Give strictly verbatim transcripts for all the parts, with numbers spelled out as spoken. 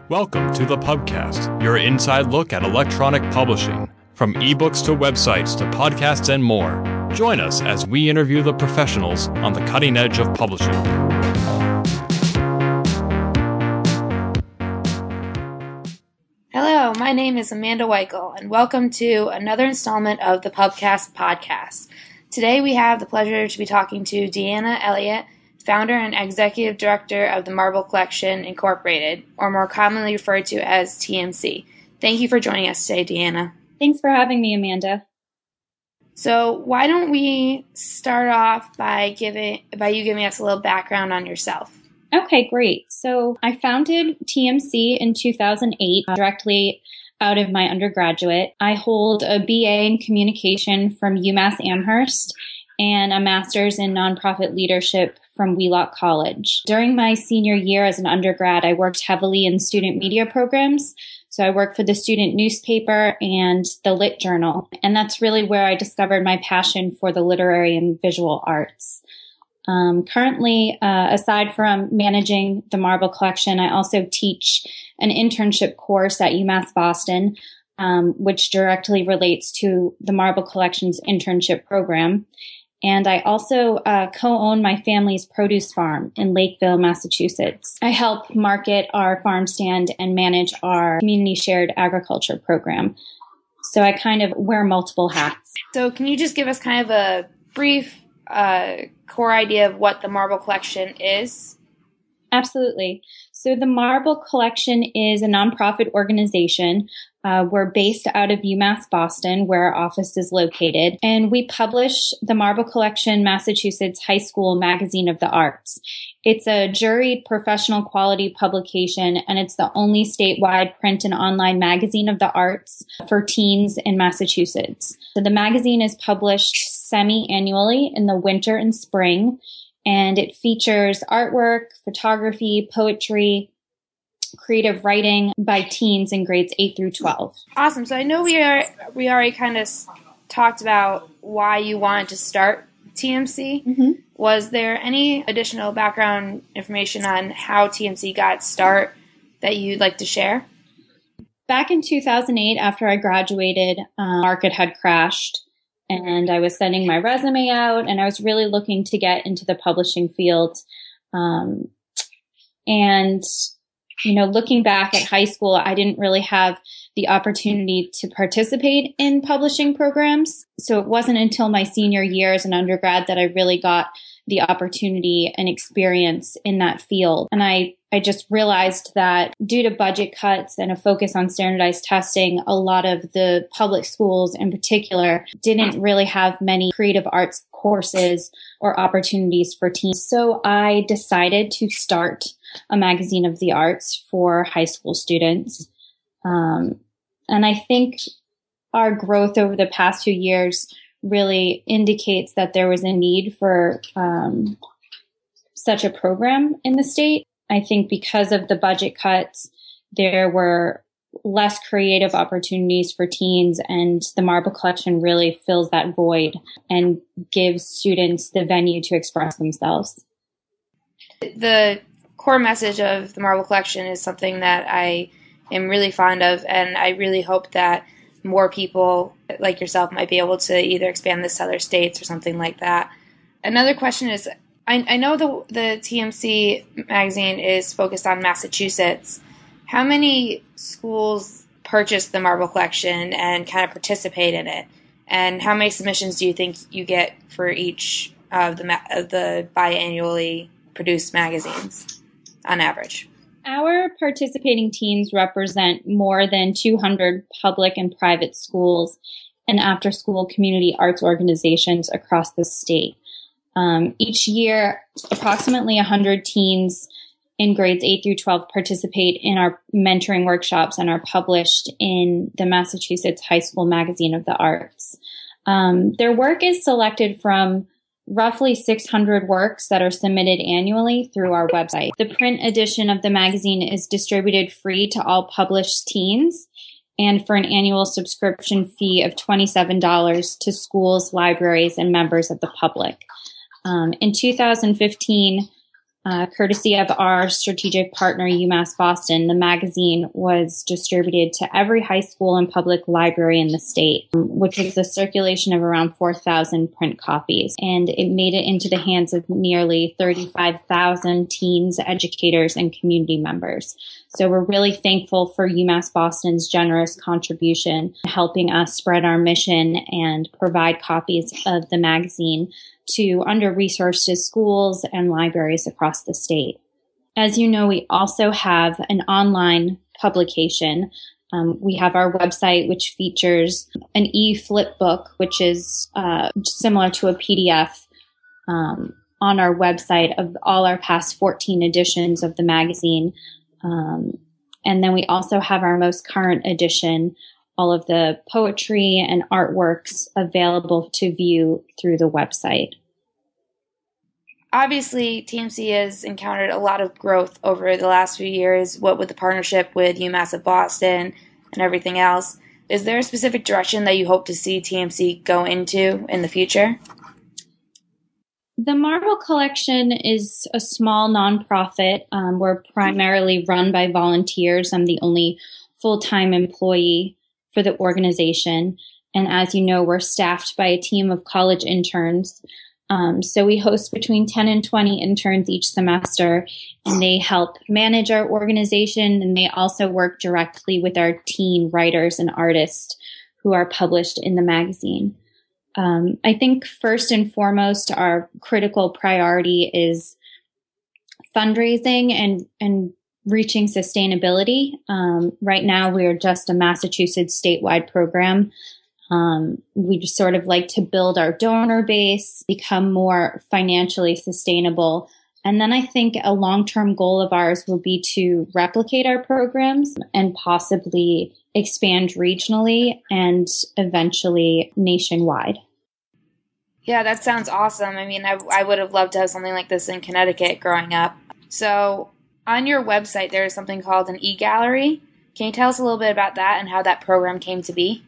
Welcome to the Pubcast, your inside look at electronic publishing. From ebooks to websites to podcasts and more. Join us as we interview the professionals on the cutting edge of publishing. Hello, my name is Amanda Weichel, and welcome to another installment of the Pubcast podcast. Today we have the pleasure to be talking to Deanna Elliott, founder and executive director of the Marble Collection, Incorporated, or more commonly referred to as T M C. Thank you for joining us today, Deanna. Thanks for having me, Amanda. So why don't we start off by giving by you giving us a little background on yourself? Okay, great. So I founded T M C in two thousand eight, uh, directly out of my undergraduate. I hold a B A in communication from UMass Amherst and a master's in nonprofit leadership from Wheelock College. During my senior year as an undergrad, I worked heavily in student media programs. So I worked for the student newspaper and the Lit Journal. And that's really where I discovered my passion for the literary and visual arts. Um, currently, uh, aside from managing the Marble Collection, I also teach an internship course at UMass Boston, um, which directly relates to the Marble Collection's internship program. And I also uh, co-own my family's produce farm in Lakeville, Massachusetts. I help market our farm stand and manage our community shared agriculture program. So I kind of wear multiple hats. So can you just give us kind of a brief uh, core idea of what the Marble Collection is? Absolutely. So the Marble Collection is a nonprofit organization. Uh, we're based out of UMass Boston, where our office is located, and we publish the Marble Collection Massachusetts High School Magazine of the Arts. It's a juried professional quality publication, and it's the only statewide print and online magazine of the arts for teens in Massachusetts. So the magazine is published semi-annually in the winter and spring, and it features artwork, photography, poetry, creative writing by teens in grades eight through twelve. Awesome. So I know we are we already kind of talked about why you wanted to start T M C. Mm-hmm. Was there any additional background information on how T M C got its start that you'd like to share? Back in two thousand eight, after I graduated, um, market had crashed, and I was sending my resume out, and I was really looking to get into the publishing field. Um, and You know, looking back at high school, I didn't really have the opportunity to participate in publishing programs. So it wasn't until my senior year as an undergrad that I really got the opportunity and experience in that field. And I, I just realized that due to budget cuts and a focus on standardized testing, a lot of the public schools in particular didn't really have many creative arts courses or opportunities for teens. So I decided to start a magazine of the arts for high school students. Um, and I think our growth over the past few years really indicates that there was a need for um, such a program in the state. I think because of the budget cuts, there were less creative opportunities for teens, and the Marble Collection really fills that void and gives students the venue to express themselves. The core message of the Marble Collection is something that I am really fond of, and I really hope that more people like yourself might be able to either expand this to other states or something like that. Another question is, I, I know the, the T M C magazine is focused on Massachusetts. How many schools purchase the Marble Collection and kind of participate in it? And how many submissions do you think you get for each of the, of the biannually produced magazines on average? Our participating teens represent more than two hundred public and private schools and after-school community arts organizations across the state. Um, each year, approximately one hundred teens in grades eight through twelve participate in our mentoring workshops and are published in the Massachusetts High School Magazine of the Arts. Um, their work is selected from roughly six hundred works that are submitted annually through our website. The print edition of the magazine is distributed free to all published teens and for an annual subscription fee of twenty-seven dollars to schools, libraries, and members of the public. Um, in two thousand fifteen, Uh, courtesy of our strategic partner, UMass Boston, the magazine was distributed to every high school and public library in the state, which was a circulation of around four thousand print copies. And it made it into the hands of nearly thirty-five thousand teens, educators, and community members. So we're really thankful for UMass Boston's generous contribution in helping us spread our mission and provide copies of the magazine to under-resourced schools and libraries across the state. As you know, we also have an online publication. Um, we have our website, which features an e-flip book, which is uh, similar to a P D F um, on our website of all our past fourteen editions of the magazine. Um, and then we also have our most current edition, all of the poetry and artworks available to view through the website. Obviously, T M C has encountered a lot of growth over the last few years, what with the partnership with UMass of Boston and everything else. Is there a specific direction that you hope to see T M C go into in the future? The Marble Collection is a small nonprofit. Um, we're primarily run by volunteers. I'm the only full-time employee for the organization. And as you know, we're staffed by a team of college interns. Um, so we host between ten and twenty interns each semester, and they help manage our organization, and they also work directly with our teen writers and artists who are published in the magazine. Um, I think first and foremost, our critical priority is fundraising and, and reaching sustainability. Um, right now, we are just a Massachusetts statewide program. Um, we just sort of like to build our donor base, become more financially sustainable. And then I think a long-term goal of ours will be to replicate our programs and possibly expand regionally and eventually nationwide. Yeah, that sounds awesome. I mean, I, I would have loved to have something like this in Connecticut growing up. So on your website, there is something called an e-gallery. Can you tell us a little bit about that and how that program came to be?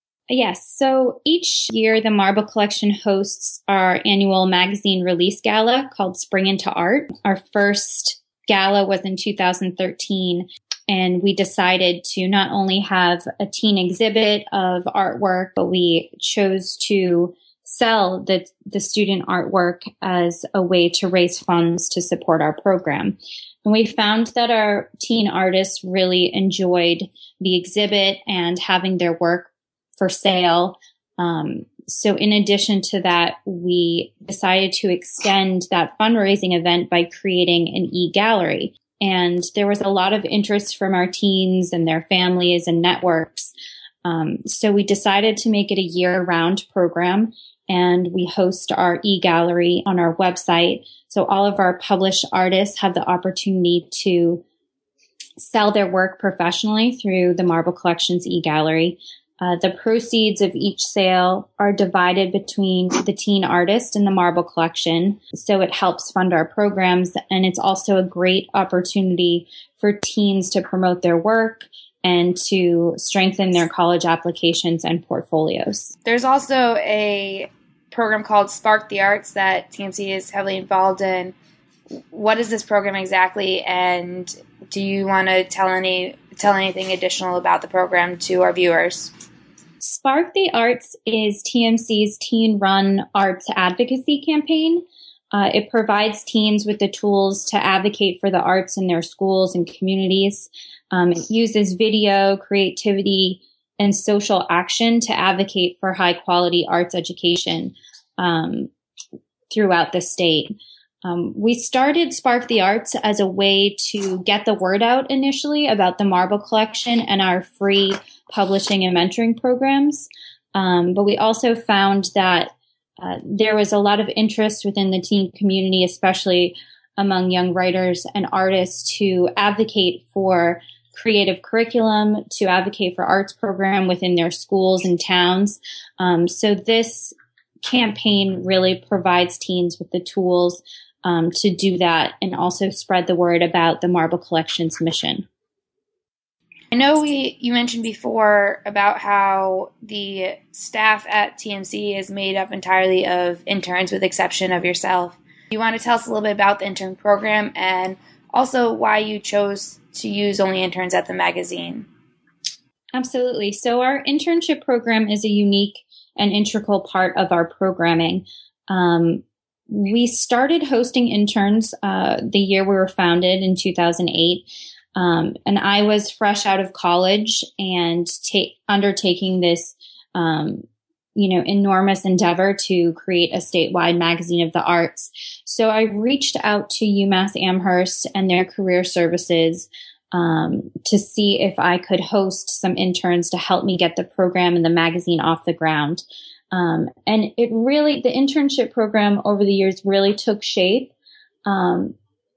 Yes. So each year, the Marble Collection hosts our annual magazine release gala called Spring into Art. Our first gala was in two thousand thirteen, and we decided to not only have a teen exhibit of artwork, but we chose to sell the, the student artwork as a way to raise funds to support our program. And we found that our teen artists really enjoyed the exhibit and having their work for sale. Um, so in addition to that, we decided to extend that fundraising event by creating an e-gallery. And there was a lot of interest from our teens and their families and networks. Um, so we decided to make it a year-round program, and we host our e-gallery on our website. So all of our published artists have the opportunity to sell their work professionally through the Marble Collection's e-gallery. Uh, the proceeds of each sale are divided between the teen artist and the Marble Collection, so it helps fund our programs, and it's also a great opportunity for teens to promote their work and to strengthen their college applications and portfolios. There's also a program called Spark the Arts that T M C is heavily involved in. What is this program exactly, and do you want to tell any tell anything additional about the program to our viewers? Spark the Arts is T M C's teen-run arts advocacy campaign. Uh, it provides teens with the tools to advocate for the arts in their schools and communities. Um, it uses video, creativity, and social action to advocate for high-quality arts education um, throughout the state. Um, we started Spark the Arts as a way to get the word out initially about the Marble Collection and our free publishing and mentoring programs. Um, but we also found that uh, there was a lot of interest within the teen community, especially among young writers and artists, to advocate for creative curriculum, to advocate for arts program within their schools and towns. Um, so this campaign really provides teens with the tools um, to do that and also spread the word about the Marble Collection's mission. I know we you mentioned before about how the staff at T M C is made up entirely of interns with the exception of yourself. You want to tell us a little bit about the intern program and also why you chose to use only interns at the magazine? Absolutely. So our internship program is a unique and integral part of our programming. Um, we started hosting interns uh, the year we were founded in two thousand eight. Um, and I was fresh out of college and ta- undertaking this um, you know, enormous endeavor to create a statewide magazine of the arts. So I reached out to UMass Amherst and their career services um, to see if I could host some interns to help me get the program and the magazine off the ground. Um, and it really, the internship program over the years really took shape. Um,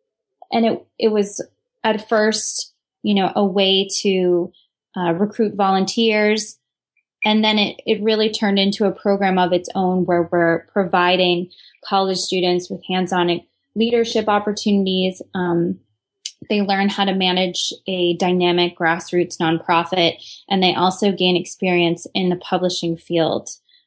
and it, it was at first, you know, a way to uh, recruit volunteers. And then it, it really turned into a program of its own where we're providing college students with hands-on leadership opportunities. Um, they learn how to manage a dynamic grassroots nonprofit, and they also gain experience in the publishing field.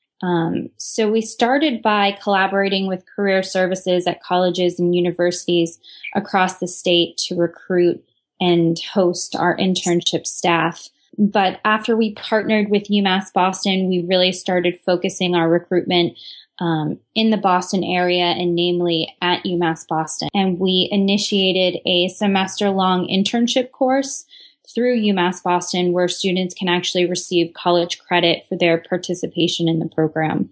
Um, so we started by collaborating with career services at colleges and universities across the state to recruit and host our internship staff. But after we partnered with UMass Boston, we really started focusing our recruitment um, in the Boston area and namely at UMass Boston. And we initiated a semester-long internship course through UMass Boston where students can actually receive college credit for their participation in the program.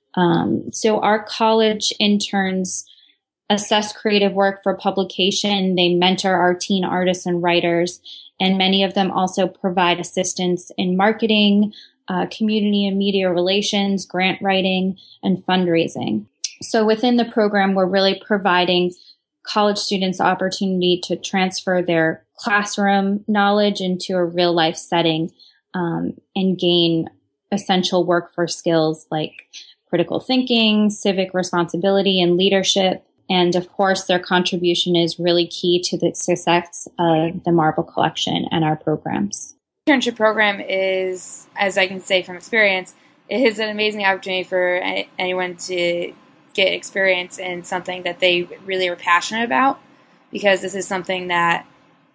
Um, so our college interns assess creative work for publication. They mentor our teen artists and writers. And many of them also provide assistance in marketing, uh, community and media relations, grant writing, and fundraising. So within the program, we're really providing college students the opportunity to transfer their classroom knowledge into a real life setting um, and gain essential workforce skills like critical thinking, civic responsibility, and leadership. And of course, their contribution is really key to the success of the Marble Collection and our programs. The internship program is, as I can say from experience, it is an amazing opportunity for any, anyone to get experience in something that they really are passionate about, because this is something that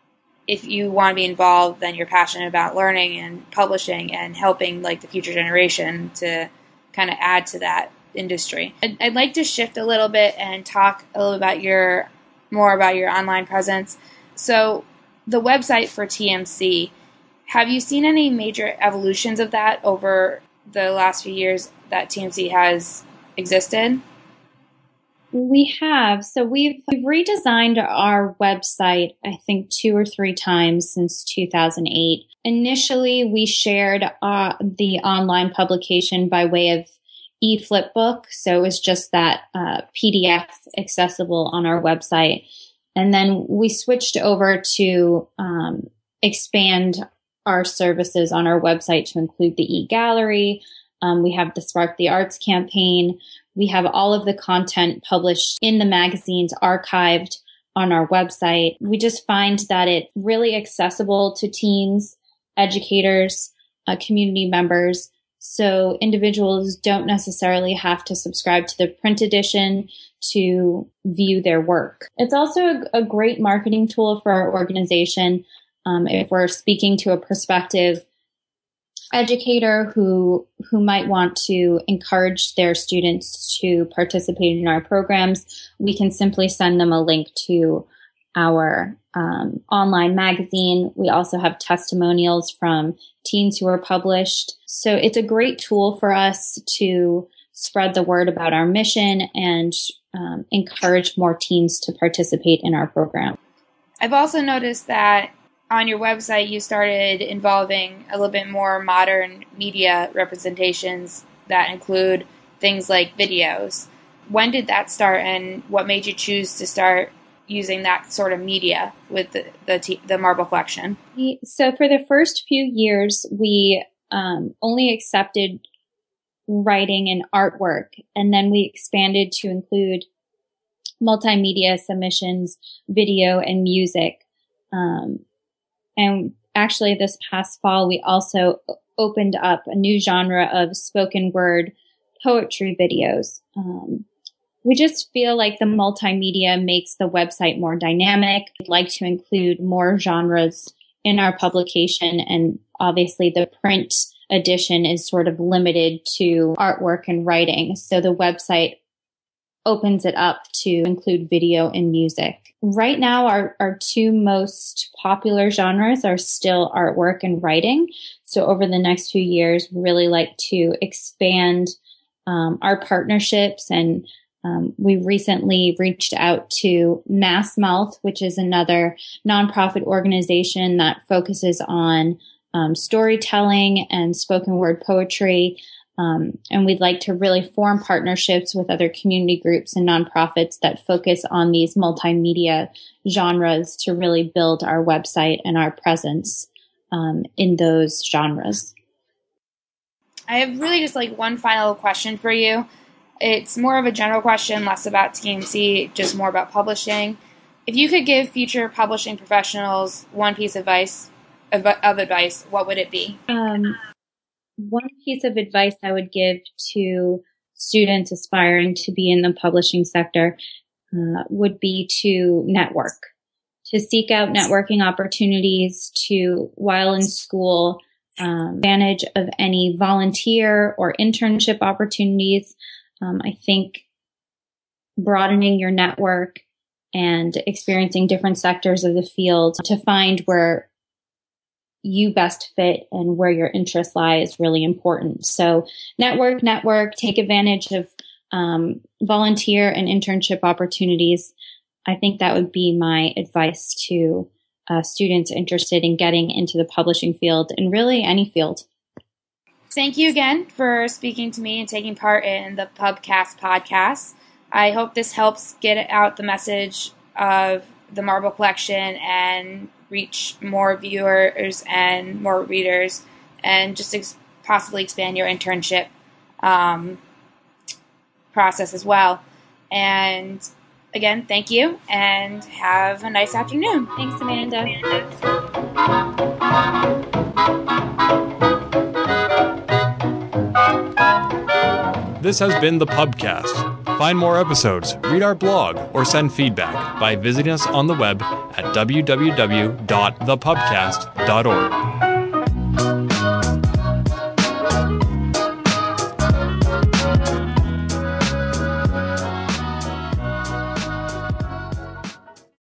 if you want to be involved, then you're passionate about learning and publishing and helping like the future generation to kind of add to that industry. I'd, I'd like to shift a little bit and talk a little about your more about your online presence. So the website for T M C, have you seen any major evolutions of that over the last few years that T M C has existed? We have. So we've, we've redesigned our website, I think, two or three times since two thousand eight. Initially, we shared uh, the online publication by way of eFlipbook. So it was just that uh, P D F accessible on our website. And then we switched over to um, expand our services on our website to include the e-gallery. Um, we have the Spark the Arts campaign. We have all of the content published in the magazines archived on our website. We just find that it's really accessible to teens, educators, uh, community members. So individuals don't necessarily have to subscribe to the print edition to view their work. It's also a, a great marketing tool for our organization. Um, if we're speaking to a prospective educator who who might want to encourage their students to participate in our programs, we can simply send them a link to our um, online magazine. We also have testimonials from teens who are published. So it's a great tool for us to spread the word about our mission and um, encourage more teens to participate in our program. I've also noticed that on your website, you started involving a little bit more modern media representations that include things like videos. When did that start, and what made you choose to start using that sort of media with the the, t- the Marble Collection? So for the first few years, we um, only accepted writing and artwork, and then we expanded to include multimedia submissions, video, and music. Um, And actually, this past fall, we also opened up a new genre of spoken word poetry videos. Um, We just feel like the multimedia makes the website more dynamic. We'd like to include more genres in our publication, and obviously the print edition is sort of limited to artwork and writing. So the website opens it up to include video and music. Right now, our, our two most popular genres are still artwork and writing. So over the next few years, we really like to expand um, our partnerships, and um, we recently reached out to Mass Mouth, which is another nonprofit organization that focuses on um, storytelling and spoken word poetry. Um, and we'd like to really form partnerships with other community groups and nonprofits that focus on these multimedia genres to really build our website and our presence um, in those genres. I have really just like one final question for you. It's more of a general question, less about T M C, just more about publishing. If you could give future publishing professionals one piece of advice, of, of advice, what would it be? Um, one piece of advice I would give to students aspiring to be in the publishing sector uh, would be to network, to seek out networking opportunities, to, while in school, um, advantage of any volunteer or internship opportunities. Um, I think broadening your network and experiencing different sectors of the field to find where you best fit and where your interests lie is really important. So network, network, take advantage of um, volunteer and internship opportunities. I think that would be my advice to uh, students interested in getting into the publishing field and really any field. Thank you again for speaking to me and taking part in the Pubcast podcast. I hope this helps get out the message of the Marble Collection and reach more viewers and more readers, and just ex- possibly expand your internship um, process as well. And again, thank you, and have a nice afternoon. Thanks, Amanda. This has been the Pubcast. Find more episodes, read our blog, or send feedback by visiting us on the web at w w w dot the pubcast dot org.